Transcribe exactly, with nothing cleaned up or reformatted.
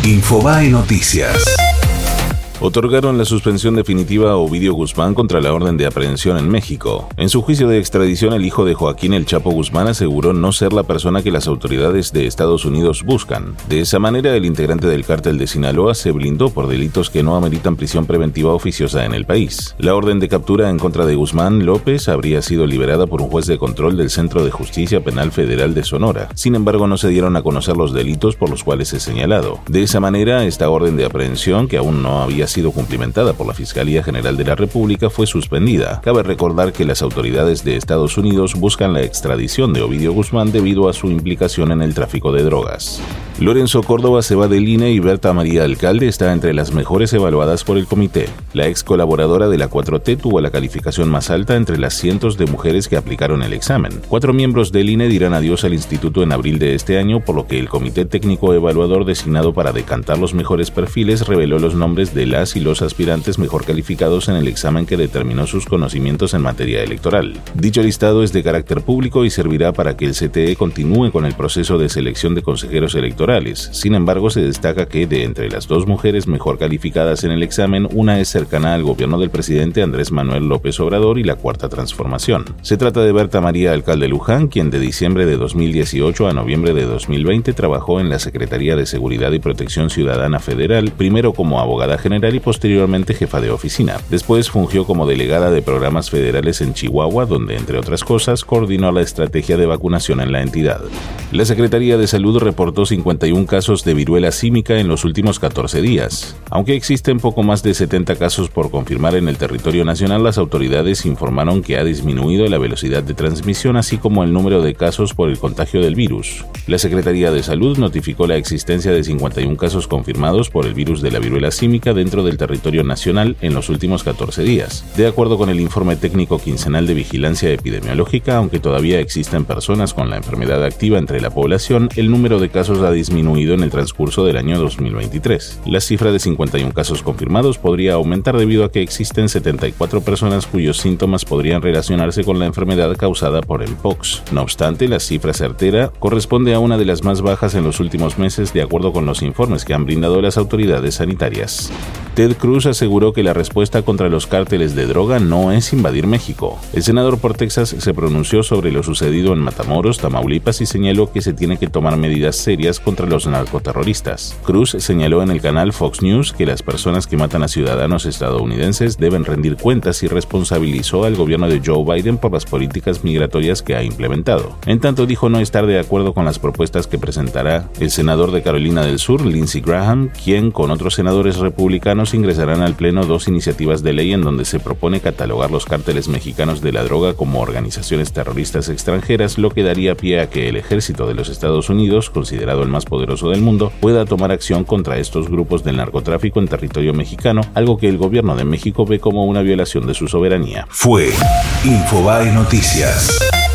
Infobae Noticias. Otorgaron la suspensión definitiva a Ovidio Guzmán contra la orden de aprehensión en México. En su juicio de extradición, el hijo de Joaquín El Chapo Guzmán aseguró no ser la persona que las autoridades de Estados Unidos buscan. De esa manera, el integrante del cártel de Sinaloa se blindó por delitos que no ameritan prisión preventiva oficiosa en el país. La orden de captura en contra de Guzmán López habría sido liberada por un juez de control del Centro de Justicia Penal Federal de Sonora. Sin embargo, no se dieron a conocer los delitos por los cuales es señalado. De esa manera, esta orden de aprehensión, que aún no había sido cumplimentada por la Fiscalía General de la República, fue suspendida. Cabe recordar que las autoridades de Estados Unidos buscan la extradición de Ovidio Guzmán debido a su implicación en el tráfico de drogas. Lorenzo Córdoba se va del I N E y Berta María Alcalde está entre las mejores evaluadas por el comité. La ex colaboradora de la cuatro T tuvo la calificación más alta entre las cientos de mujeres que aplicaron el examen. Cuatro miembros del I N E dirán adiós al instituto en abril de este año, por lo que el comité técnico evaluador designado para decantar los mejores perfiles reveló los nombres de las y los aspirantes mejor calificados en el examen que determinó sus conocimientos en materia electoral. Dicho listado es de carácter público y servirá para que el C T E continúe con el proceso de selección de consejeros electorales. Sin embargo, se destaca que de entre las dos mujeres mejor calificadas en el examen, una es cercana al gobierno del presidente Andrés Manuel López Obrador y la Cuarta Transformación. Se trata de Berta María Alcalde Luján, quien de diciembre de dos mil dieciocho a noviembre de dos mil veinte trabajó en la Secretaría de Seguridad y Protección Ciudadana Federal, primero como abogada general y posteriormente jefa de oficina. Después fungió como delegada de programas federales en Chihuahua, donde, entre otras cosas, coordinó la estrategia de vacunación en la entidad. La Secretaría de Salud reportó cincuenta y un casos de viruela símica en los últimos catorce días. Aunque existen poco más de setenta casos por confirmar en el territorio nacional, las autoridades informaron que ha disminuido la velocidad de transmisión, así como el número de casos por el contagio del virus. La Secretaría de Salud notificó la existencia de cincuenta y un casos confirmados por el virus de la viruela símica dentro del territorio nacional en los últimos catorce días. De acuerdo con el informe técnico quincenal de vigilancia epidemiológica, aunque todavía existen personas con la enfermedad activa entre la población, el número de casos ha disminuido en el transcurso del año dos mil veintitrés. La cifra de cincuenta y un casos confirmados podría aumentar debido a que existen setenta y cuatro personas cuyos síntomas podrían relacionarse con la enfermedad causada por el Pox. No obstante, la cifra certera corresponde a una de las más bajas en los últimos meses, de acuerdo con los informes que han brindado las autoridades sanitarias. Ted Cruz aseguró que la respuesta contra los cárteles de droga no es invadir México. El senador por Texas se pronunció sobre lo sucedido en Matamoros, Tamaulipas, y señaló que se tiene que tomar medidas serias contra los narcoterroristas. Cruz señaló en el canal Fox News que las personas que matan a ciudadanos estadounidenses deben rendir cuentas y responsabilizó al gobierno de Joe Biden por las políticas migratorias que ha implementado. En tanto, dijo no estar de acuerdo con las propuestas que presentará el senador de Carolina del Sur, Lindsey Graham, quien con otros senadores republicanos ingresarán al Pleno dos iniciativas de ley en donde se propone catalogar los cárteles mexicanos de la droga como organizaciones terroristas extranjeras, lo que daría pie a que el ejército de los Estados Unidos, considerado el más poderoso del mundo, pueda tomar acción contra estos grupos del narcotráfico en territorio mexicano, algo que el gobierno de México ve como una violación de su soberanía. Fue Infobae Noticias.